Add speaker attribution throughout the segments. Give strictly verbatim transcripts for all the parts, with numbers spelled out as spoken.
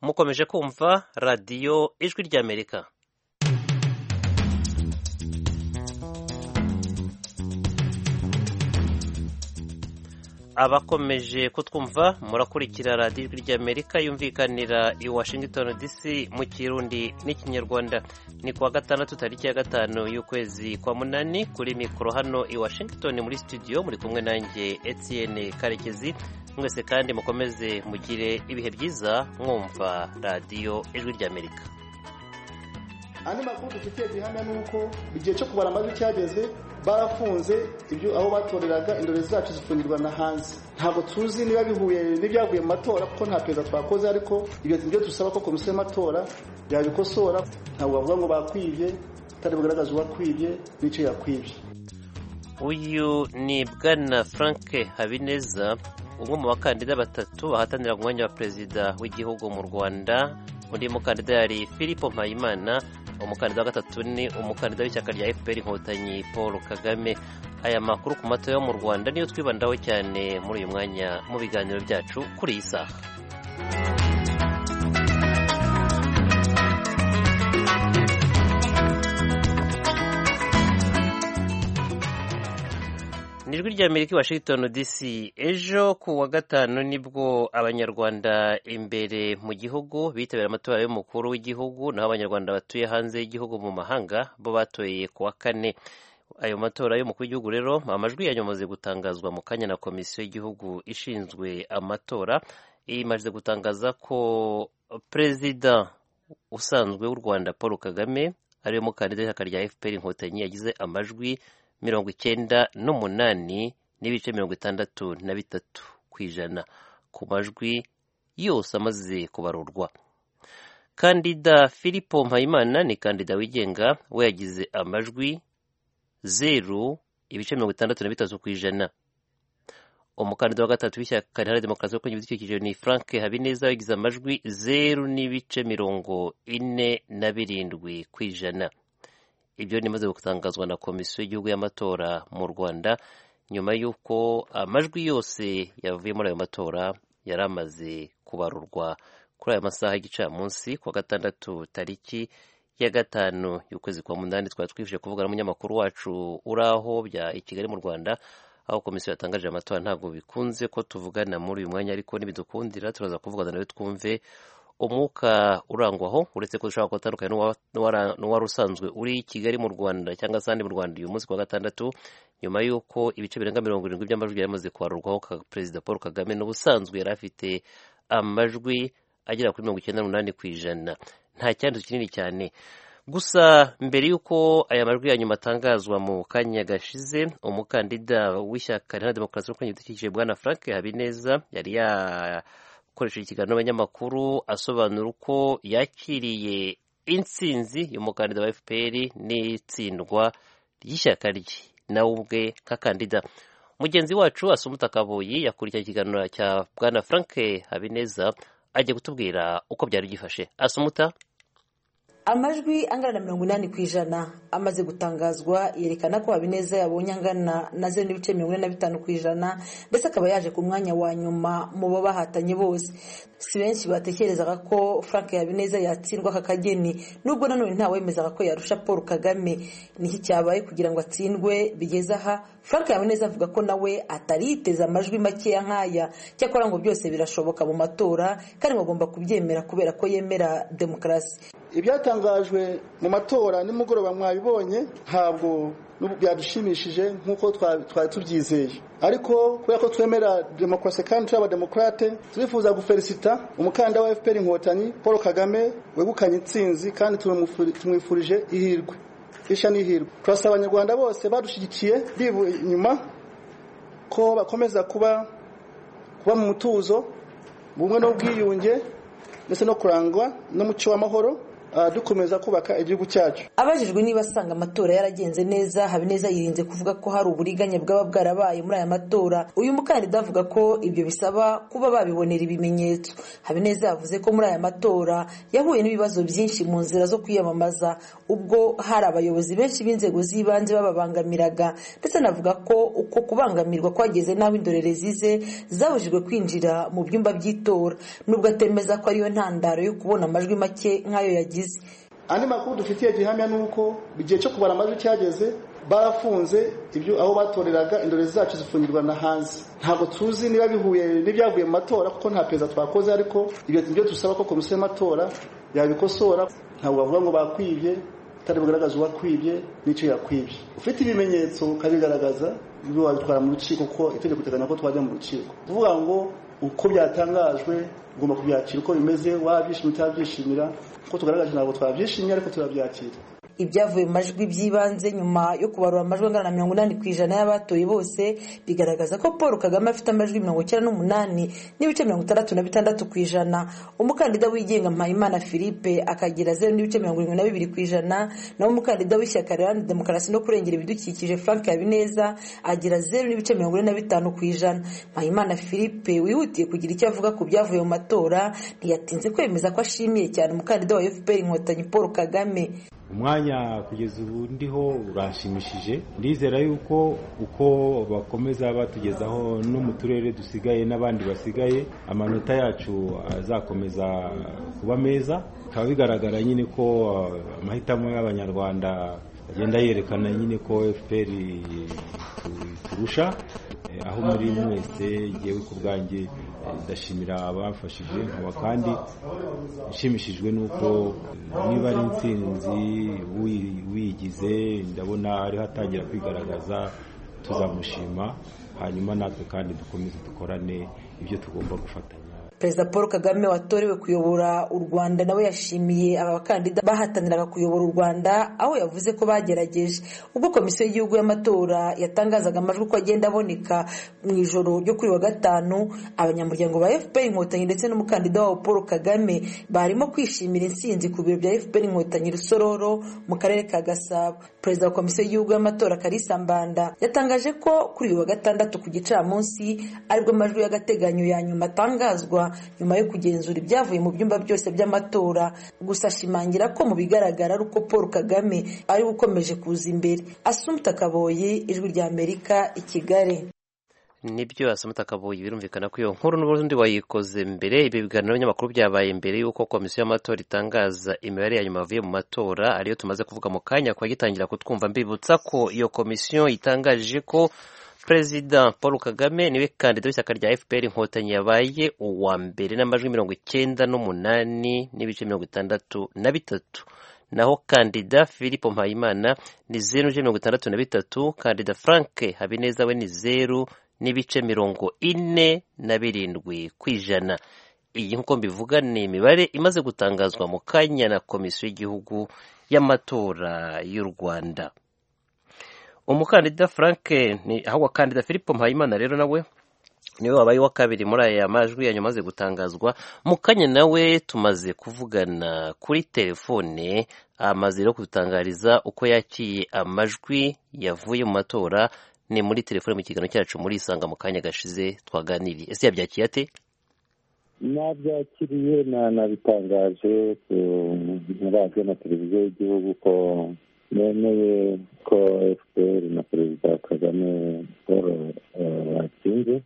Speaker 1: mukomeje kumva radiyo ijwi ry'Amerika. Abakomeje kutwumva murakurikira radiyo ijwi ry'Amerika yumvikanira i Washington D C mu Kirundi n'Ikinyarwanda. Ni kuwa gatandatu tariki ya gatanu y'ukwezi kwa munani, kuri mikoro hano i Washington muri studio muri kumwe nanjye Etienne Karekezi. Mwese kandi mukomeze mugire ibihe byiza mwumva radiyo ijwi ry'Amerika.
Speaker 2: Andi makuru dufitiye gihamya nuko igihe cyo kubara amajwi cyageze, barafunze ibyo aho batoreraga indorezi zacu zifungirwa na hanze. Ntabwo tuzi niba bihuye n'ibyavuye mu matora kuko nta perezida twakoze, ariko ibyo byo dusaba ko komisiyo y'amatora yabikosora. Ntabwo bavuga ngo bakwibye, atari bugaragaza uwakwibye n'icyo yakwibye.
Speaker 1: Uyu ni Bwana Frank Habineza, umwe mu bakandida batatu bahatanira umwanya wa perezida w'igihugu mu Rwanda. Undi mukandida yari Philippe Mpayimana. Umukandida wa gatatu ni umukandida w'ishyaka rya F P R Inkotanyi Paul Kagame. Aya makuru ku matora yo mu Rwanda niyo twibandaho cyane muri uyu mwanya mu biganiro byacu kuri iyi saha. Nijwi ry'Amerika i Washington D C. Ejo ku wa gatanu nibwo abanyarwanda imbere mu gihugu bitabira amatora y'umukuru w'igihugu, naho abanyarwanda batuye hanze y'igihugu mu mahanga bo batoye ku wa kane. Ayo matora y'umukuru w'igihugu rero amajwi yanyamaze gutangazwa mu kanya na komisiyo y'igihugu ishinzwe amatora. Imaze gutangaza ko perezida usanzwe w'u Rwanda Paul Kagame ariwe mukandida w'ishyaka rya F P R Inkotanyi yagize amajwi mirongo icyenda n'umunani n'ibice mirongo itandatu na bitatu ku ijana ku majwi yose amaze kubarurwa. Kandida Philippe Mpayimana ni kandida wigenga, we yagize amajwi zeru ibice mirongo itandatu na bitatu ku ijana. Umukandida wa gatatu w'ishyaka riharanira demokarasi yo kurengera ibidukikije ni Frank Habineza, yagize amajwi zeru n'ibice mirongo ine na birindwi ku ijana. Ibyo nimaze gutangazwa na komisiyo y'igihugu y'amatora mu Rwanda nyuma y'uko amajwi yose yavuye muri ayo matora yari amaze kubarurwa kuri aya masaha y'igicamunsi ku wa gatandatu tariki ya gatanu y'ukwezi kwa munani. Twari twifuje kuvugana n'umunyamakuru wacu uraho bya i Kigali mu Rwanda, aho komisiyo yatangaje amatora. Ntabwo bikunze ko tuvugana muri uyu mwanya, ariko nibidukundira turaza kuvugana nawe twumve umwuka urangwaho, uretse ko dushobora gutandukanya n'uwari usanzwe uri i Kigali mu Rwanda cyangwa se ahandi mu Rwanda uyu munsi ku wa gatandatu, nyuma y'uko ibice birenga mirongo irindwi by'amajwi yamaze kubarurwaho perezida Paul Kagame n'ubusanzwe yari afite amajwi agera kuri mirongo icyenda n'umunani ku ijana. Nta cyandu kinini cyane. Gusa mbere y'uko aya majwi ya nyuma atangazwa mu kanya gashize, umukandida w'ishyaka riharanira demokarasi yo kurengera ibidukikije Bwana Frank Habineza yari ya koresheje ikiganiro n'abanyamakuru asobanura uko yakiriye intsinzi y'umukandida wa F P R n'itsindwa ry'ishyaka rye nawe ubwe nka kandida. Mugenzi wacu Asumuta Kaboyi yakurikiye ikiganiro cya Bwana Frank Habineza, agiye kutubwira uko byari gifashe. Asumuta.
Speaker 3: Amajwi angana na mirongo inani ku ijana amaze gutangazwa yerekana ko Habineza yabonye angana na zeru n'ibice mirongo ine na bitanu ku ijana, ndetse akaba yaje ku mwanya wa nyuma mu bo bahatanye bose. Si benshi batekerezaga ko Frank Habineza yatsindwa aka kageni, nubwo nanone nta wemezaga ko yarusha Paul Kagame. Niki cyabaye kugira ngo atsindwe bigeze aha? Frank Habineza avuga ko nawe atari yiteze amajwi makeya nk'aya, cyakora ngo byose birashoboka mu matora kandi bagomba kubyemera kubera ko yemera demokarasi.
Speaker 2: Ibyatangajwe mu matora nimugoroba mwabibonye, ntabwo byadushimishije nk'uko twari tubyizeye, ariko kubera ko twemera demokarasi kandi turi abademokrate, turifuza gufelicita umukandida wa F P R Inkotanyi Paul Kagame wegukanye intsinzi kandi tumwifurije ihirwe isha n'ihirwe. Turasaba abanyarwanda bose badushigikiye bivuye inyuma ko bakomeza kuba kuba mu mutuzo, bumwe n'ubwiyunge ndetse no kurangwa n'umuco w'amahoro, uh, dukomeza kubaka igihugu cyacu.
Speaker 3: Abajijwe niba asanga amatora yaragenze neza, Habineza yirinze kuvuga ko hari uburiganya bwaba bwarabaye muri aya matora. Uyu mukandida avuga ko ibyo bisaba kuba babibonera ibimenyetso. Habineza yavuze ko muri aya matora yahuye n'ibibazo byinshi mu nzira zo kwiyamamaza, ubwo hari abayobozi benshi b'inzego z'ibanze bababangamiraga, ndetse anavuga ko uko kubangamirwa kwageze n'aho indorerezi ze zabujijwe kwinjira mu byumba by'itora, nubwo atemeza ko ariyo ntandaro yo kubona amajwi make nk'ayo yagize.
Speaker 2: Andi makuru dufitiye gihamya nuko igihe cyo kubara amajwi cyageze barafunze ibyo aho batoreraga, indorerezi zacu zifungirwa na hanze. Ntabwo tuzi niba bihuye n'ibyavuye mu matora kuko nta perezida twakoze, ariko ibyo ibyo dusaba ko komisiyo y'amatora yabikosora. Ntabwo bavuga ngo bakwibye atari bugaragaza uwakwibye n'icyo yakwibye. Ufite ibimenyetso ukabigaragaza, ibyo wabitwara mu rukiko ko itegeko riteganya ko twajya mu rukiko. Tuvuga ngo uko byatangajwe ugomba kubyakira uko bimeze, wabyishimira utabyishimira. Ko tugaragaje ntabwo twabyishimye, ariko turabyakira.
Speaker 3: Ibyavuye mu majwi by'ibanze nyuma yo kubarura amajwi angana na mirongo inani ku ijana y'abatoye bose bigaragaza ko Paul Kagame afite amajwi mirongo icyenda n'umunani n'ibice mirongo itandatu na bitandatu ku ijana. Umukandida wigenga Mpayimana Philippe akagira zeru n'ibice mirongo irindwi na bibiri ku ijana, naho umukandida w'ishyaka Riharanira Demokarasi no kurengera ibidukikije Frank Habineza agira zeru n'ibice mirongo ine na bitanu ku ijana. Mpayimana Philippe wihutiye kugira icyo avuga ku byavuye mu matora ntiyatinze kwemeza ko ashimiye cyane umukandida wa F P R Inkotanyi Paul Kagame.
Speaker 4: Umwanya kugeza ubu ndiho urashimishije. Ndizera yuko uko bakomeza batugezaho no mu turere dusigaye n'abandi basigaye, amanota yacu azakomeza kuba meza. Bikaba bigaragara nyine ko amahitamo y'abanyarwanda agenda yerekana nyine ko F P R turusha. Aho muri mwese yewe ku bwanjye ndashimira abafashije, nkaba kandi nshimishijwe nuko niba ari intsinzi wigize ndabona ari hatangira kwigaragaza, tuzamushima, hanyuma natwe kandi dukomeze dukorane ibyo tugomba gufatanya.
Speaker 3: Perezida Paul Kagame watorewe kuyobora u Rwanda nawe yashimiye aba bakandida bahataniraga kuyobora u Rwanda, aho yavuze ko bagerageje. Ubwo komisiyo y'igihugu y'amatora yatangazaga amajwi ko agenda aboneka mu ijoro ryo kuri wa gatanu, abanyamuryango ba F P R Inkotanyi ndetse n'umukandida wabo Paul Kagame barimo kwishimira intsinzi ku biro bya F P R Inkotanyi Rusororo mu karere ka Gasabo. Perezida wa komisiyo y'igihugu y'amatora Kalisa Mbanda yatangaje ko kuri uyu wa gatandatu ku gicamunsi aribwo amajwi y'agateganyo ya nyuma atangazwa nyuma yo kugenzura ibyavuye mu byumba byose by'amatora. Gusa ashimangira ko mu bigaragara ari uko Paul Kagame ari ukomeje kuza imbere. Assumpta Kaboyi, Ijwi rya Amerika, i Kigali.
Speaker 1: Nibyo Assumpta Kaboyi, birumvikana ko iyo nkuru n'ubundi wayikoze mbere. Ibi biganiro n'amakuru byabaye mbere yuko komisiyo y'amatora itangaza imibare ya nyuma avuye mu matora, ariyo tumaze kuvuga mu kanya kwa gitangira kutwumva. Mbibutsa ko iyo komisiyo itangaje ko Perezida Paul Kagame niwe kandida w'ishyaka rya F P R Inkotanyi yabaye uwa mbere n'amajwi mirongo icyenda n'umunani n'ibice mirongo itandatu na bitatu, naho kandida Philippe Mpayimana ni zeru n'ibice mirongo itandatu na bitatu, kandida Frank Habineza we ni zeru n'ibice mirongo ine na birindwi ku ijana. Iyi nk'uko mbivuga ni imibare imaze gutangazwa mu kanya na komisiyo y'igihugu y'amatora y'u Rwanda. Umukandida Frank ni aho kandida Philippe Mpayimana rero nawe niwe wabaye wa kabiri muri aya majwi yanyuma maze gutangazwa. Mu kanya nawe tumaze kuvugana kuri telefone, amaze no kudutangariza uko yakiye amajwi yavuye mu matora. Ni muri telefone mu kiganiro cyacu muri Isanga mu kanya gashize twaganiriye. Ese yabyakiye ate?
Speaker 5: Nabyakiriye nabitangaje ku radio na televiziyo y'igihugu ko nemeye ko F P R na Perezida Kagame Paul watsinze.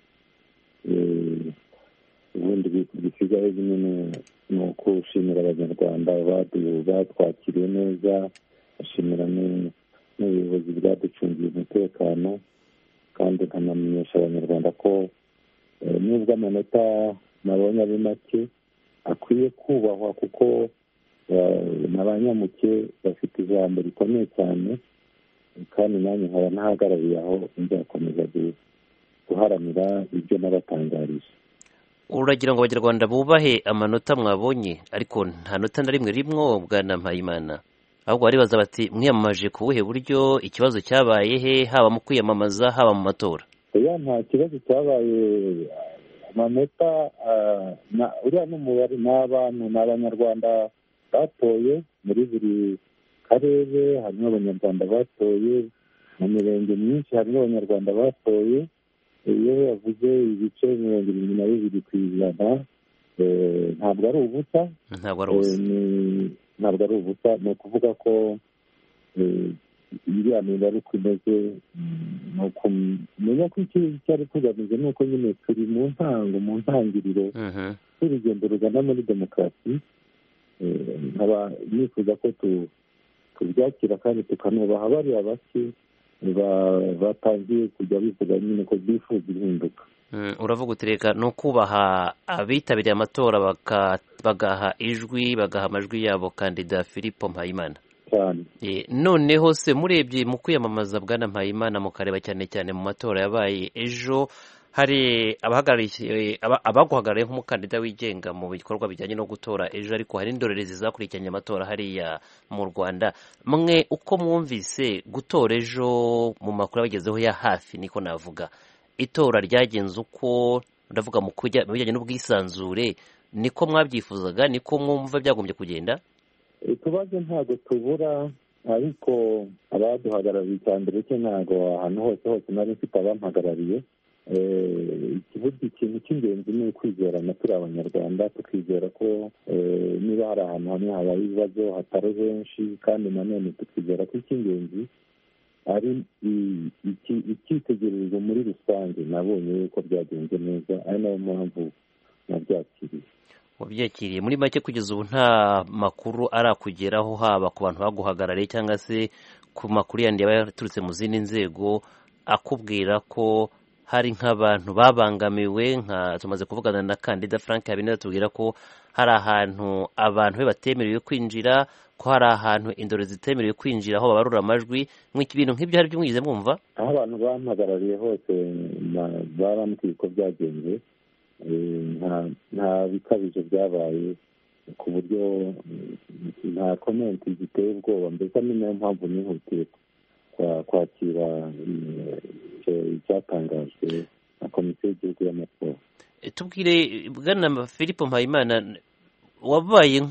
Speaker 5: Ubundi bisigaye nyine ni ukushimira abanyarwanda batwakiriye neza, bashimira n'ubuyobozi bwaducungiye umutekano, kandi nkanamenyesha abanyarwanda ko nubwo amanota nabonye ari make akwiye kubahwa, kuko n'abanyamuke bafite ijambo rikomeye cyane, kandi nanjye nkaba ntahagarariye aho nzakomeza guharanira ibyo nabatangarije.
Speaker 1: Uragira ngo abanyarwanda bubahe amanota mwabonye, ariko nta nota na rimwe rimwo Bwana Mpayimana, ahubwo baribaza bati mwiyamamaje ku buhe buryo, ikibazo cyabaye he, haba mu kwiyamamaza haba mu matora?
Speaker 5: Oya, nta kibazo cyabaye. Amanota uriya n'umubare n'abantu n'abanyarwanda batoye muri buri karere, harimo abanyarwanda batoye mu mirenge myinshi, harimo abanyarwanda batoye. Iyo yavuze ibice mirongo irindwi na bibiri ku ijana ntabwo ari ubusa,
Speaker 1: ntabwo ari ubusa
Speaker 5: ntabwo ari ubusa ni ukuvuga ko iriya mibare uko imeze ni ukumenya ko icyo cyari tugamije ni uko nyine turi mu ntango mu ntangiriro y'urugendo rugana muri demokarasi. nkaba nifuza ko tubyakira kandi tukanubaha bariya bake batangiye kujya bivuga nyine ko bifuza impinduka.
Speaker 1: uravuga uti reka ni ukubaha abitabiriye amatora bagaha ijwi bagaha amajwi yabo kandida Philippe Mpayimana
Speaker 5: cyane.
Speaker 1: Noneho se murebye mu kwiyamamaza bwana Mpayimana mukareba cyane cyane mu matora yabaye ejo, hari abaguhagarariye nk'umukandida wigenga mu bikorwa bijyanye no gutora ejo, ariko hari indorerezi zakurikiranye amatora hariya mu Rwanda. Mwe uko mwumvise gutora ejo mu makuru abagezeho ya hafi, niko navuga, itora ryagenze uko ndavuga mu bijyanye n'ubwisanzure, niko mwabyifuzaga, niko mwumva byagombye kugenda?
Speaker 5: Tubaze ntabwo tubura, ariko abaduhagarariye icya mbere cyo ntabwo ahantu hose hose nari mfite abampagarariye. ikibuga ikintu cy'ingenzi ni ukwizerana turi abanyarwanda, tukizera ko niba hari ahantu hamwe habaye ibibazo hatari henshi, kandi nanone tukizera ko icy'ingenzi ari icyitegererezo muri rusange. Nabonye yuko byagenze neza, ari nayo mpamvu nabyakiriye.
Speaker 1: wabyakiriye muri make kugeza ubu nta makuru arakugeraho, haba ku bantu baguhagarariye cyangwa se ku makuru yandi yaba yaturutse mu zindi nzego akubwira ko hari nk'abantu babangamiwe, nka tumaze kuvugana na kandida Frank Habineza tubwira ko hari ahantu abantu be batemerewe kwinjira, ko hari ahantu indoro zitemerewe kwinjira aho babarura amajwi. Mwiki bintu nk'ibyo hari byo mwize mwumva?
Speaker 5: Aho abantu bampagarariye hose barambwiye ko byagenze, nta bikabije byabaye, ku buryo nta komenti ziteye ubwoba. Mbese ni nayo mpamvu nihutiye kwakira icyatangajwe na komisiyo y'igihugu y'amatora.
Speaker 1: Tubwire bwana Philippe Mpayimana, wabaye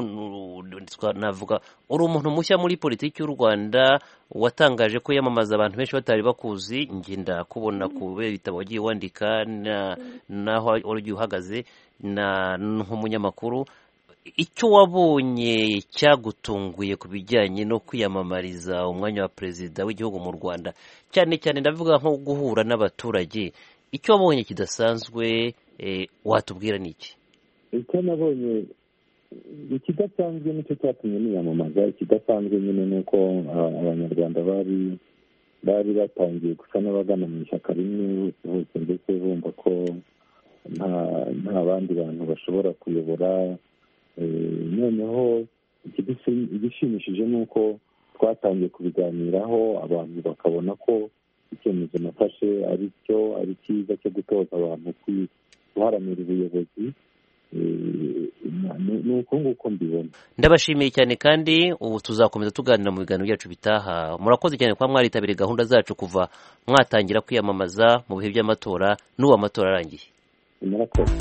Speaker 1: navuga uri umuntu mushya muri politiki y'u Rwanda, watangaje ko yamamaza abantu benshi batari bakuzi. ngenda kubona ku bitabo wagiye wandika naho wari uhagaze nk'umunyamakuru. Icyo wabonye cyagutunguye ku bijyanye no kwiyamamariza umwanya wa perezida w'igihugu mu Rwanda, cyane cyane ndavuga nko guhura n'abaturage, icyo wabonye kidasanzwe watubwira ni iki?
Speaker 5: Icyo nabonye ikidasanzwe nicyo cyatumye niyamamaza. Ikidasanzwe nyine ni uko abanyarwanda bari bari batangiye gusa n'abagana mu ishyaka rimwe bose, ndetse bumva ko nta bandi bantu bashobora kuyobora. Noneho igishimishije ni uko twatangiye kubiganiraho, abantu bakabona ko icyemezo nafashe ari cyo ari cyiza cyo gutoza abantu guharanira ubuyobozi. ni uko nguko mbibona.
Speaker 1: Ndabashimiye cyane, kandi ubu tuzakomeza tuganira mu biganiro byacu bitaha. Murakoze cyane kuba mwaritabiriye gahunda zacu kuva mwatangira kwiyamamaza mu bihe by'amatora n'ubu amatora arangiye.
Speaker 5: Murakoze.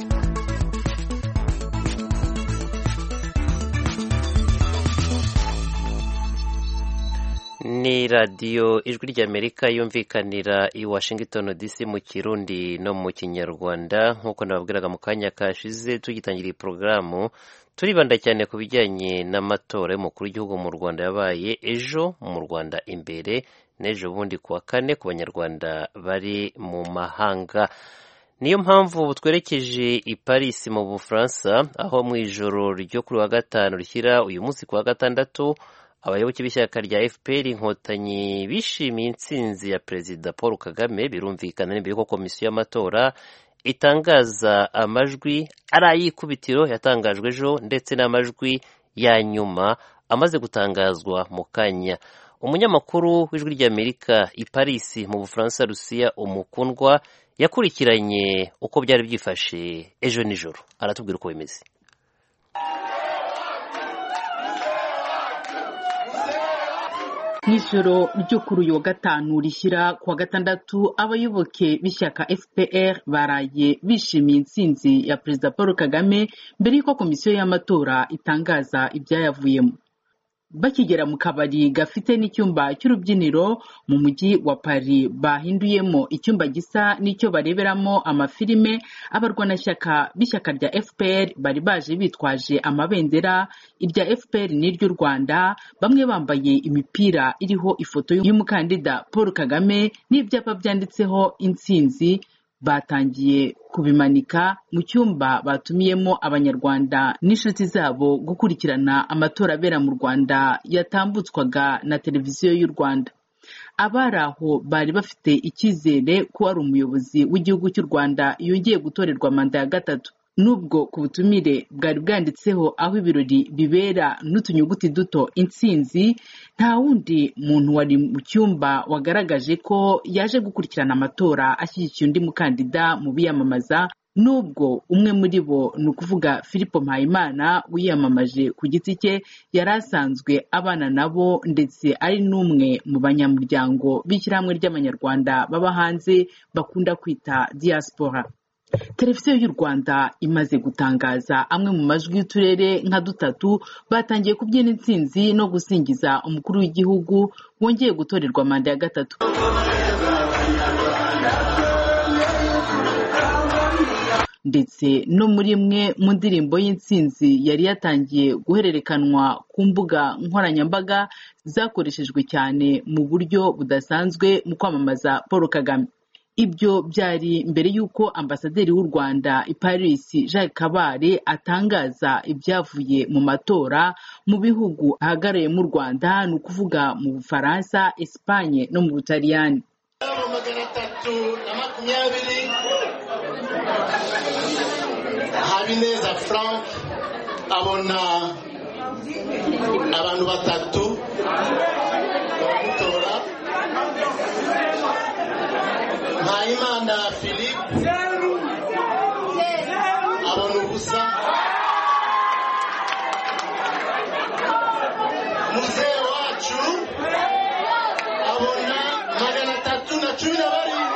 Speaker 1: Ni radiyo ijwi ry'Amerika yumvikanira i Washington D C mu Kirundi no mu Kinyarwanda. Nk'uko nababwiraga mu kanya kashize tugitangira iyi porogaramu, turibanda cyane ku bijyanye n'amatora y'umukuru w'igihugu mu Rwanda yabaye ejo mu Rwanda imbere n'ejo bundi kuwa kane ku banyarwanda bari mu mahanga. Niyo mpamvu twerekeje i Paris mu Bufaransa, aho mu ijoro ryo kuri wa gatanu rishyira uyu munsi kuwa gatandatu abayoboke b'ishyaka rya F P R Inkotanyi bishimiye intsinzi ya Perezida Paul Kagame. Birumvikana n'imbere ko komisiyo y'amatora itangaza amajwi ari ay'ikubitiro yatangajwe ejo, ndetse n'amajwi ya nyuma amaze gutangazwa mu kanya. Umunyamakuru w'ijwi ry'Amerika i Paris mu Bufaransa, Lucia Umukundwa, yakurikiranye uko byari byifashe ejo nijoro, aratubwira uko bimeze.
Speaker 6: Mw'ijoro ryo kuri uyu wa gatanu rishyira ku wa gatandatu abayoboke b'ishyaka F P R baraye bishimiye intsinzi ya Perezida Paul Kagame mbere y'uko komisiyo y'amatora itangaza ibyayavuyemo. Bakigera mu kabari gafite n'icyumba cy'urubyiniro mu mujyi wa Paris bahinduyemo icyumba gisa n'icyo bareberamo amafilime, abarwanashyaka b'ishyaka rya F P R bari baje bitwaje amabendera, irya F P R n'iry'u Rwanda, bamwe bambaye imipira iriho ifoto y'umukandida Paul Kagame n'ibyapa byanditseho intsinzi. Batangiye kubimanika mu cyumba batumiyemo abanyarwanda n'inshuti zabo gukurikirana amatora abera mu Rwanda yatambutswaga na televiziyo y'u Rwanda. Abari aho bari bafite icyizere ko ari umuyobozi w'igihugu cy'u Rwanda yongeye gutorerwa manda ya gatatu. Nubwo ku butumire bwari bwanditseho aho ibirori bibera n'utunyuguti duto intsinzi, nta wundi muntu wari mu cyumba wagaragaje ko yaje gukurikirana amatora ashyigikiye undi mukandida mu biyamamaza, nubwo umwe muri bo ni ukuvuga Philippe Mpayimana wiyamamaje ku giti cye yari asanzwe abana nabo ndetse ari n'umwe mu banyamuryango b'ishyirahamwe ry'abanyarwanda baba hanze bakunda kwita diaspora. Televiziyo y'u Rwanda imaze gutangaza amwe mu majwi y'uturere nka dutatu batangiye kubyina intsinzi no gusingiza umukuru w'igihugu wongeye gutorerwa manda ya gatatu. Ndetse no muri imwe mu ndirimbo y'intsinzi yari yatangiye guhererekanwa ku mbuga nkoranyambaga zakoreshejwe cyane mu buryo budasanzwe mu kwamamaza Paul Kagame. Ibyo byari mbere y'uko ambasaderi w'u Rwanda i Paris Jacques Kabare atangaza ibyavuye mu matora mu bihugu ahagarariye mu Rwanda, ni ukuvuga mu Bufaransa, Espagne no mu Butaliyani.
Speaker 7: Habineza Frank abona abantu batatu baramutora. Mpayimana Philippe abona ubusa. Muzee wacu abona magana atatu na cumi na barindwi.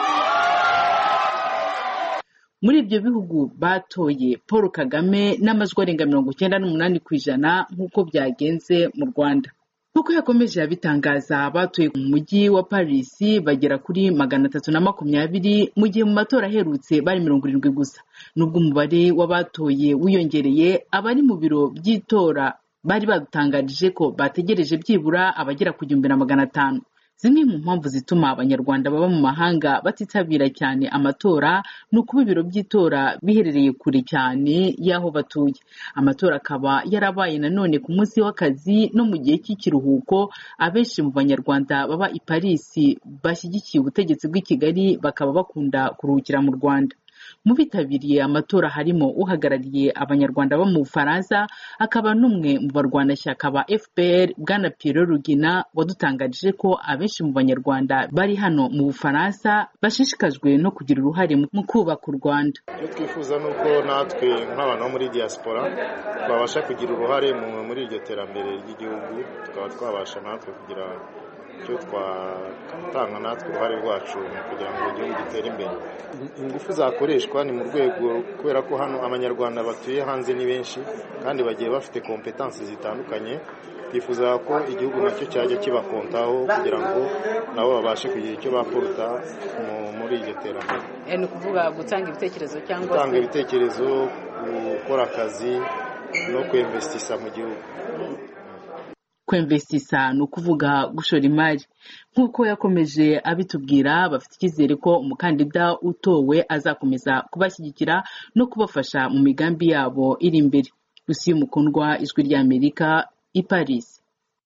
Speaker 6: Muri ibyo bihugu batoye Paul Kagame n'amajwi arenga mirongo icyenda n'umunani ku ijana nk'uko byagenze mu Rwanda. Kuko yakomeje yabitangaza, batoye mu mujyi wa Paris bagera kuri magana atatu na makumyabiri, mu gihe mu matora aherutse bari mirongo irindwi gusa. Nubwo umubare w'abatoye wiyongereye, abari mu biro by'itora bari badutangarije ko bategereje byibura abagera ku gihumbi na magana atanu. Zimwe mu mpamvu zituma abanyarwanda baba mu mahanga batitabira cyane amatora ni ukuba ibiro by'itora biherereye kure cyane y'aho batuye. Amatora akaba yarabaye nanone ku munsi w'akazi no mu gihe cy'ikiruhuko. Abenshi mu banyarwanda baba i Paris bashyigikiye ubutegetsi bw'i Kigali bakaba bakunda kuruhukira mu Rwanda. Mu bitabiriye amatora harimo uhagarariye abanyarwanda bo mu Bufaransa, akaba n'umwe mu barwanashyaka ba F P R Bwana Pierre Rugina wadutangarije ko abenshi mu banyarwanda bari hano mu Bufaransa bashishikajwe no kugira uruhare mu kubaka u Rwanda.
Speaker 8: Icyo twifuza ni uko natwe nk'abantu bo muri diaspora twabasha kugira uruhare muri iryo terambere ry'igihugu, tukaba twabasha natwe kugira icyo twatanga natwe uruhare rwacu kugira ngo igihugu gitere imbere. Ingufu zakoreshwa ni mu rwego, kubera ko hano abanyarwanda batuye hanze ni benshi kandi bagiye bafite kompetansi zitandukanye. Twifuza ko igihugu nacyo cyajya kibakontaho kugira ngo nabo babashe kugira icyo baporta muri iryo terambere.
Speaker 6: Ni ukuvuga gutanga ibitekerezo cyangwa
Speaker 8: gutanga ibitekerezo, gukora akazi no kwinvestisa mu gihugu.
Speaker 6: Kwinvestisa ni ukuvuga gushora imari. Nk'uko yakomeje abitubwira, bafite icyizere ko umukandida utowe azakomeza kubashyigikira no kubafasha mu migambi yabo iri imbere. Lucie Mukundwa, Ijwi ry'Amerika, i Paris.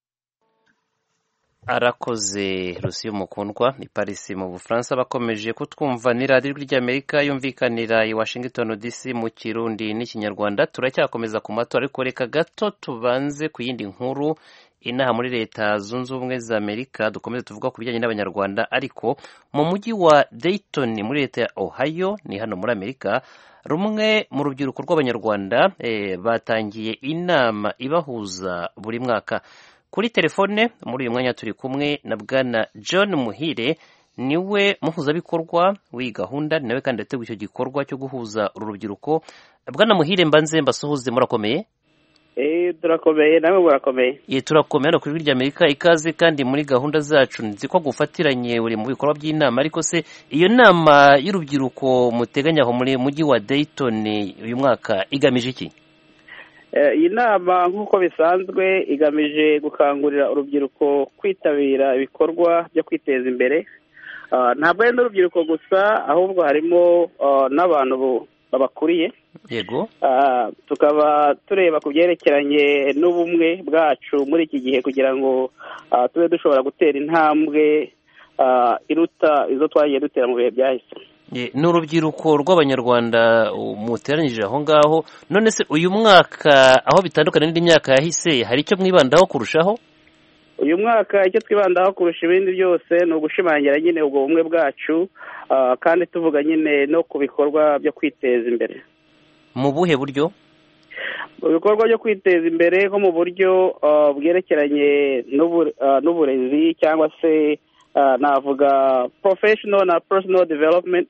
Speaker 1: Arakoze Lucie Mukundwa, i Paris mu Bufaransa. Bakomeje kutwumva ni radiyo ry'Amerika yumvikanira i Washington D C mu Kirundi n'Ikinyarwanda. Turacyakomeza ku matora, ariko reka gato tubanze ku yindi nkuru. Inaha muri Leta Zunze Ubumwe za Amerika dukomeze tuvuga ku bijyanye n'abanyarwanda, ariko mu mujyi wa Dayton muri Leta ya Ohio ni hano muri Amerika, rumwe mu rubyiruko rw'abanyarwanda eh, batangiye inama ibahuza buri mwaka. kuri telefone muri uyu mwanya turi kumwe na bwana John Muhire, niwe muhuzabikorwa w'iyi gahunda, nawe kandi yateguye icyo gikorwa cyo guhuza uru rubyiruko. Bwana Muhire, mbanze mbasuhuze, murakomeye?
Speaker 9: Eh, turakomeye, nawe murakomeye?
Speaker 1: Ye, turakomeye hano kuri rya Amerika. Ikaze kandi muri gahunda zacu. Nzi ko gufatiranye uri mu bikorwa by'inama, ariko se iyo nama y'urubyiruko muteganya aho muri mujyi wa Dayton uyu mwaka igamije iki?
Speaker 9: Iyi nama nk'uko bisanzwe igamije gukangurira urubyiruko kwitabira ibikorwa byo kwiteza imbere. Ntabwo ari n'urubyiruko gusa, ahubwo harimo n'abantu babakuriye.
Speaker 1: Yego.
Speaker 9: Tukaba tureba ku byerekeranye n'ubumwe bwacu muri iki gihe kugira ngo tube dushobora gutera intambwe iruta izo twagiye dutera mu bihe byahise.
Speaker 1: Ni urubyiruko rw'abanyarwanda muteranyije aho ngaho. None se uyu mwaka aho bitandukanye n'indi myaka yahise, hari icyo mwibandaho kurushaho?
Speaker 9: Uyu mwaka icyo twibandaho kurusha ibindi byose ni ugushimangira nyine ubwo bumwe bwacu, kandi tuvuga nyine no ku bikorwa byo kwiteza imbere.
Speaker 1: Mu buhe buryo?
Speaker 9: Mu bikorwa byo kwiteza imbere nko mu buryo bwerekeranye n'uburezi cyangwa se navuga professional na personal development.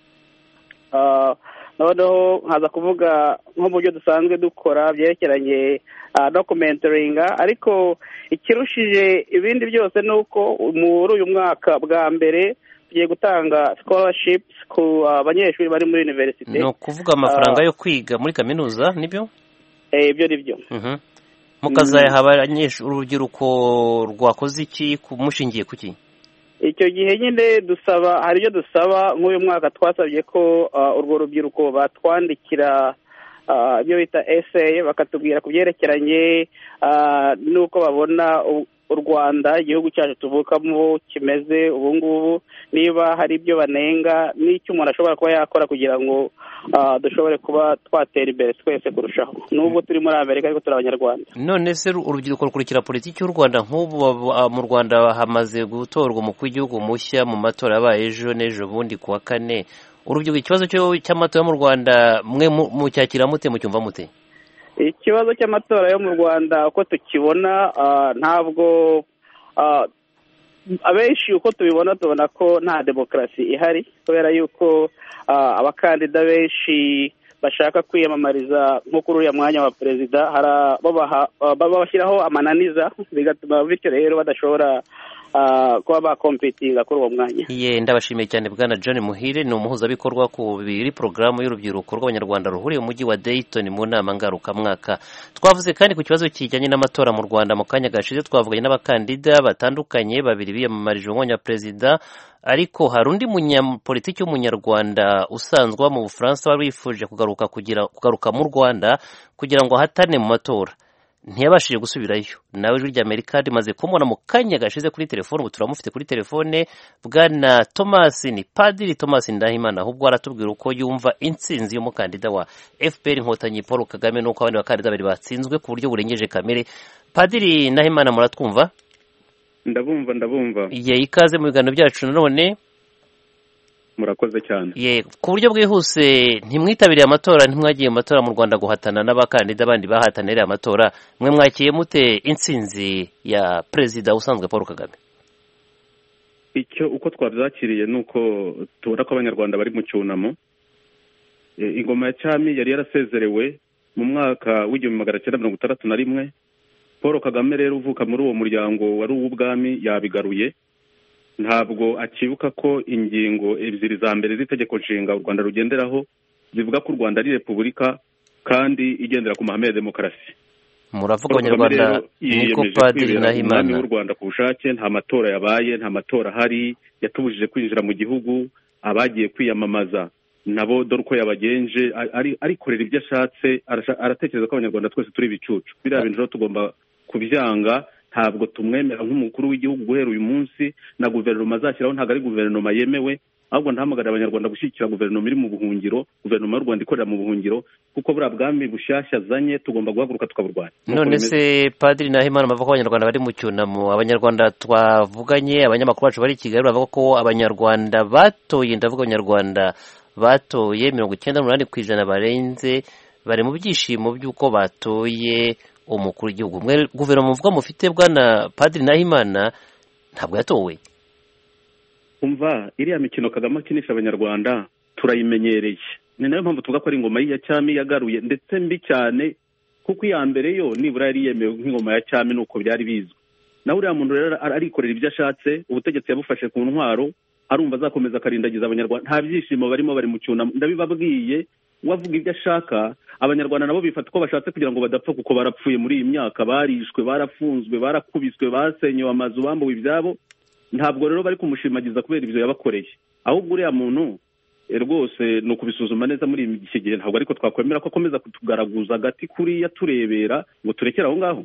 Speaker 9: Noneho nkaza kuvuga nko mu buryo dusanzwe dukora byerekeranye no kumentoringa, ariko ikirushije ibindi byose ni uko muri uyu mwaka bwa mbere tugiye gutanga scholarships ku banyeshuri bari muri university.
Speaker 1: Ni ukuvuga amafaranga yo kwiga muri kaminuza, nibyo?
Speaker 9: Eh, ibyo nibyo.
Speaker 1: Mukazayaha abanyeshuri, urubyiruko rwakoze iki, mushingiye kuki?
Speaker 9: Icyo gihe nyine dusaba, hari ibyo dusaba. Nk'uyu mwaka twasabye ko urwo rubyiruko batwandikira ibyo bita essay, bakatubwira ku byerekeranye n'uko babona u Rwanda igihugu cyacu tuvukamo kimeze ubu ngubu, niba hari ibyo banenga n'icyo umuntu ashobora kuba yakora kugira ngo dushobore kuba twatera imbere twese kurushaho, nubwo turi muri Amerika ariko turi Abanyarwanda.
Speaker 1: None se urubyiruko rukurikira politiki y'u Rwanda? Nk'ubu mu Rwanda hamaze gutorwa umukuru w'igihugu mushya mu matora yabaye ejo n'ejo bundi ku wa kane. Urubyiruko ikibazo cy'amatora mu Rwanda mwe mucyakira mute, mucyumva mute?
Speaker 9: Ikibazo cy'amatora yo mu Rwanda uko tukibona, ntabwo abenshi uko tubibona tubona ko nta demokarasi ihari, kubera yuko abakandida benshi bashaka kwiyamamariza nko kuri uriya mwanya wa perezida babashyiraho amananiza, bigatuma bityo rero badashobora kuba bakompitinga kuri uwo mwanya.
Speaker 1: Ye, ndabashimiye cyane bwana John Muhire, ni umuhuzabikorwa ku biri porogaramu y'urubyiruko rw'abanyarwanda ruhuriye mu mujyi wa Dayton mu nama ngarukamwaka. Twavuze kandi ku kibazo kijyanye n'amatora mu Rwanda. Mu kanya gashize twavuganye n'abakandida batandukanye, babiri biyamamarije umwanya wa perezida, ariko hari undi munyapolitiki w'umunyarwanda usanzwe mu Bufaransa wari wifuje kugaruka kugira kugaruka mu Rwanda kugira ngo ahatane mu matora. Ntiyabashije gusubirayo. Nawe ijwi rya Amerika rimaze kumubona mu kanya gashize kuri telefone, ubu turamufite kuri telefone. Bwana Thomas, ni Padiri Thomas Ndahimana, ahubwo aratubwira uko yumva intsinzi y'umukandida wa F P R Inkotanyi Paul Kagame n'uko abandi bakandida bari batsinzwe ku buryo burengeje kamere. Padiri Ndahimana, muratwumva?
Speaker 10: Ndabumva ndabumva.
Speaker 1: Ye, ikaze mu biganiro byacu nanone.
Speaker 10: Murakoze cyane.
Speaker 1: Ye, ku buryo bwihuse, ntimwitabiriye amatora, ntimwagiye mu matora mu Rwanda guhatana n'abakandida bandi bahatanira amatora, mwe mwakiye mute intsinzi ya perezida usanzwe Paul Kagame?
Speaker 10: Icyo uko twabyakiriye nuko tubona ko abanyarwanda bari mu cyunamo. Ingoma ya cyami yari yarasezerewe mu mwaka w'igihumbi magana cyenda mirongo itandatu na rimwe. Paul Kagame rero uvuka muri uwo muryango wari uw'ubwami yabigaruye. Ntabwo akibuka ko ingingo ebyiri za mbere z'itegeko nshinga u Rwanda rugenderaho zivuga ko u Rwanda ari repubulika kandi igendera ku mahame ya demokarasi.
Speaker 1: Muravuga abanyarwanda niko Padiri Ndahimana
Speaker 10: w'u Rwanda ku bushake, nta matora yabaye, nta matora hari, yatubujije kwinjira mu gihugu, abagiye kwiyamamaza nabo dore uko yabagenje, arikorera ibyo ashatse, aratekereza ko abanyarwanda twese turi ibicucu. Biriya bintu rero tugomba kubyanga. Ntabwo tumwemera nk'umukuru w'igihugu guhera uyu munsi, na guverinoma azashyiraho ntabwo ari guverinoma yemewe, ahubwo ntahamagara abanyarwanda gushyigikira guverinoma iri mu buhungiro, guverinoma y'u Rwanda ikorera mu buhungiro, kuko buriya bwami bushyashya azanye tugomba guhaguruka tukaburwanya.
Speaker 1: None se Padiri Ndahimana, bavuga ko abanyarwanda bari mu cyunamo. Abanyarwanda twavuganye, abanyamakuru bacu bari i Kigali bavuga ko abanyarwanda batoye, ndavuga abanyarwanda batoye mirongo icyenda n'umunani ku ijana barenze, bari mu byishimo by'uko batoye umukuru w'igihugu. Mwe guverinoma muvuga mufite bwana Padiri Nahimana ntabwo yatowe.
Speaker 10: umva iriya mikino Kagame akinisha abanyarwanda turayimenyereye, ni nayo mpamvu tuvuga ko ari ingoma ya cyami yagaruye ndetse mbi cyane, kuko iya mbere yo nibura yari yemewe nk'ingoma ya cyami nuko byari bizwi. nawe uriya muntu rero arikorera ibyo ashatse, ubutegetsi yabufashe ku ntwaro, arumva azakomeza akarindagiza abanyarwanda, nta byishimo barimo, bari mu cyunamo. ndabibabwiye wavuga ibyo ashaka, abanyarwanda nabo bifata ko bashatse kugira ngo badapfa, kuko barapfuye muri iyi myaka, barishwe, barafunzwe, barakubiswe, basenyewe amazu, bambuwe ibyabo. Ntabwo rero bari kumushimagiza kubera ibyo yabakoreye, ahubwo uriya muntu rwose ni ukubisuzuma neza muri iki gihe. Ntabwo ariko twakwemera ko akomeza kutugaraguza agati kuriya turebera ngo turekere aho ngaho.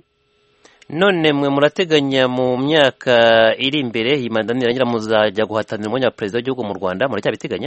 Speaker 1: None mwe murateganya mu myaka iri imbere iyi manda nirangira muzajya guhatanira umwanya wa perezida w'igihugu mu Rwanda, muracyabiteganya?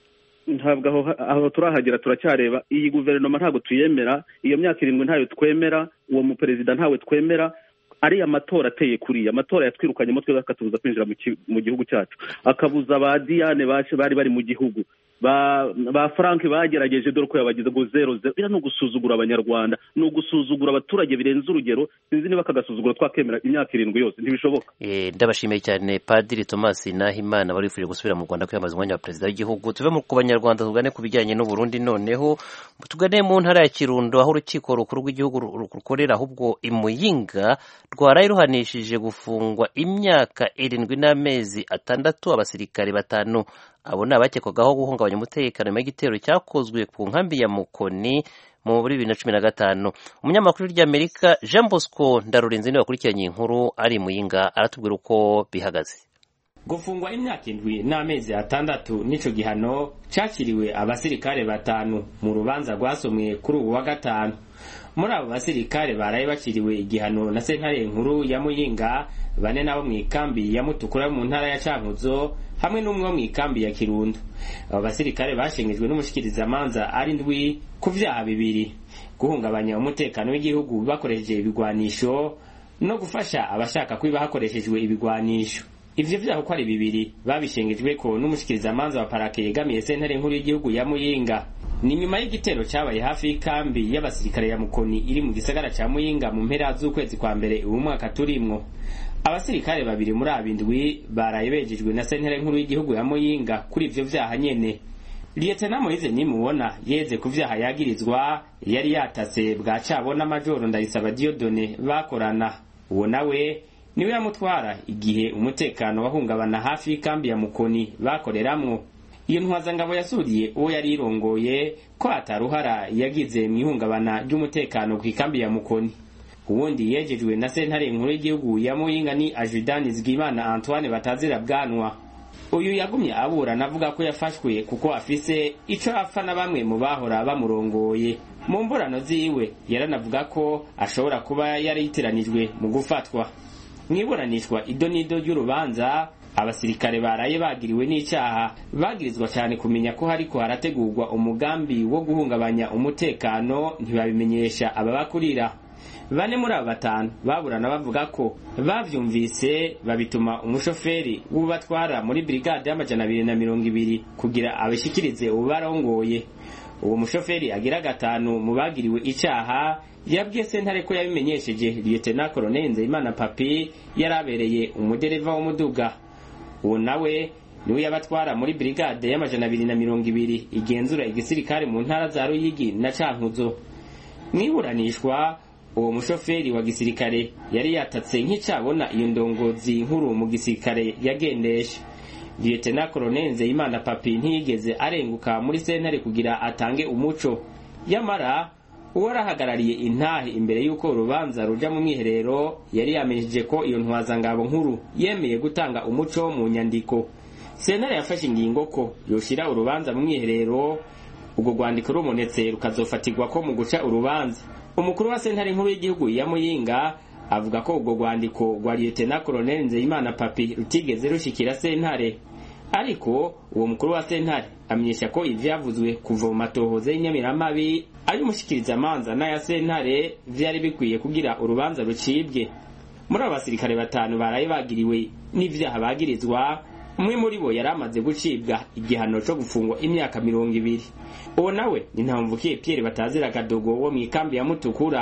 Speaker 10: Ntabwo aho aho turahagera, turacyareba. Iyi guverinoma ntabwo tuyemera, iyo myaka irindwi ntayo twemera, uwo mu perezida ntawe twemera. Ari amatora ateye kuriya, amatora yatwirukanye mutwe bakatubuza kwinjira mu gihugu cyacu, akabuza ba Diane bacu bari bari mu gihugu, ba ba Frank bagerageje dore ko yabagize ngo zero zero. Bira no gusuzugura abanyarwanda, no gusuzugura abaturage birenze urugero. Sinzi niba kagasuzugura twakemera imyaka irindwi yose, ntibishoboka.
Speaker 1: Eh, ndabashimiye cyane Padiri Thomas Nahimana bari bifuje gusubira mu Rwanda kwiyambaza umwanya wa perezida w'igihugu. Tuve mu kubanyarwanda tugane kubijyanye n'u Burundi, noneho tugane mu ntara ya Kirundo aho urukiko rukuru rw'igihugu rukorera, ahubwo imuyinga rwaraye ruhanishije gufungwa imyaka irindwi n'amezi atandatu abasirikare batanu. Abo ni abakekwagaho guhungabanya umutekano nyuma y'igitero cyakozwe ku nkambi ya Mukoni muri bibiri na cumi na gatanu. Umunyamakuru ry'Amerika Jean Bosco Ndarurinze niwe wakurikiranye inkuru ari muyinga, aratubwira uko bihagaze.
Speaker 11: Gufungwa imyaka indwi n'amezi atandatu nico gihano cyakiriwe abasirikare batanu mu rubanza rwasomwe kuri ubu wa gatanu. Muri abo basirikare baraye bakiriwe igihano na sentare nkuru ya Muyinga, bane nabo mu ikambi ya Mutukura mu ntara ya Cankuzo hamwe n'umwe mu ikambi ya Kirundo. Abo basirikare bashengejwe n'umushikirizamanza ari ndwi ku vyaha bibiri: guhungabanya umutekano w'igihugu bakoresheje ibigwanisho no gufasha abashaka kwiba hakoreshejwe ibigwanisho. Ivyo vyaha ko ari bibiri babishengejwe ko n'umushikirizamanza wa parake yegamiye sentare nkuru y'igihugu ya Muyinga. Ni nyuma y'igitero cyabaye hafi y'ikambi y'abasirikare ya Mukoni iri mu gisagara ca Muyinga mu mpera z'ukwezi kwa mbere uyu mwaka turimwo. Abasirikare babiri muri abindwi baraye bejejwe na sentare nkuru y'igihugu ya Muyinga kuri ivyo vyaha nyene. Lieutenant Moise Nimubona yeze ku vyaha yagirizwa, yari yatatse bwa cabona Majoro Ndayisaba Dieudonné bakorana. Uwo nawe niwe yamutwara igihe umutekano wahungabana hafi y'ikambi ya Mukoni bakoreramwo. Iyo ntwazangabo yasuriye uwo yari irongoye ko ataruhara yagize mu ihungabana ry'umutekano ku ikambi ya Mukoni. Uwundi yejejwe na sentare nkuru y'igihugu ya Muyinga ni Ajudani Zigimana Antoine Batazira Bwanwa. Uyu yagumye aburana avuga ko yafashwe kuko afise ico apfa na bamwe mu bahora bamurongoye. Mu mburano ziwe yaranavuga ko ashobora kuba yari yitiranijwe mu gufatwa. Mwiburanishwa idonido ry'urubanza, abasirikare baraye bagiriwe n'icyaha bagirizwa cyane kumenya ko hariko harategurwa umugambi wo guhungabanya umutekano, ntibabimenyesha ababakurira. Bane muri abo batanu baburana bavuga ko bavyumvise, babituma umushoferi w'ubatwara muri brigade y'amajana abiri na mirongo ibiri kugira abishikirize ubarongoye. Uwo mushoferi agira gatanu mu bagiriwe icyaha yabwiye sentare ko yabimenyesheje Lieutenant Colonel Nzeyimana Papi yarabereye umudereva w'umuduga. Uwo nawe niwe yabatwara muri brigade y'amajana abiri na mirongo ibiri igenzura igisirikare mu ntara za Ruyigi na Cankuzo. Mwiburanishwa uwo mushoferi wa gisirikare yari yatatse nk'icabona iyo ndongozi nkuru mu gisirikare yagendesha. Lieutenant Colonel Nzeyimana Papi ntiyigeze arenguka muri sentare kugira atange umuco. Yamara uwarahagarariye intahe imbere y'uko urubanza ruja mu mwiherero yari yamenyesheje ko iyo ntwazangabo nkuru yemeye gutanga umuco mu nyandiko. Sentare yafashe ingingo ko yoshira urubanza mu mwiherero, ubwo rwandiko rumonetse rukazofatirwa ko mu guca urubanza. Umukuru wa sentare nkuru y'igihugu ya Muyinga avuga ko ubwo rwandiko rwa Lieutenant Colonel Nzeyimana Papi rutigeze rushikira sentare, ariko uwo mukuru wa sentare amenyesha ko ivyavuzwe kuva mu matohoza y'inyamiramabi ari umushikirizamanza n'aya sentare vyari bikwiye kugira urubanza rucibwe. Muri abo basirikare batanu baraye bagiriwe n'ivyaha bagirizwa, umwe muri bo yari amaze gucibwa igihano cyo gufungwa imyaka mirongo ibiri. Uwo nawe ni Ntamvukiye Pierre Batazira Kadogo wo mu ikambi ya Mutukura.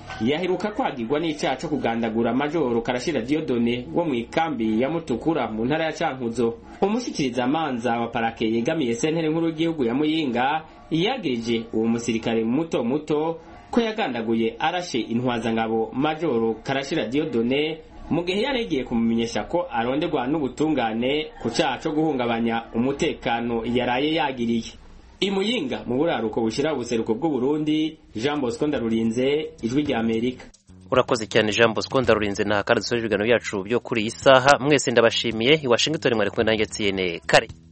Speaker 11: yaheruka kwagirwa n'icaha co kugandagura majoro Karashira Diodone wo mu ikambi ya Mutukura mu ntara ya Cankuzo. Umushikiriza amanza wa parake yegamiye sentere nkuru y'igihugu ya Muyinga yagirije uwo musirikare muto muto ko yagandaguye arashe intwazangabo majoro Karashira Diodone mu gihe yaregeye kumumenyesha ko aronderwa n'ubutungane ku caha co guhungabanya umutekano yaraye yagiriye. Imuyinga mu buraruko bushira ubuseruko bw'u Burundi, Jean Bosco Ndarurinze, Ijwi rya Amerika.
Speaker 1: Urakoze cyane Jean Bosco Ndarurinze, na kandi dusoje ibiganiro byacu byo kuri iyi saha. Mwese ndabashimiye. I Washington mwari kumwe nanjye Etienne Kare.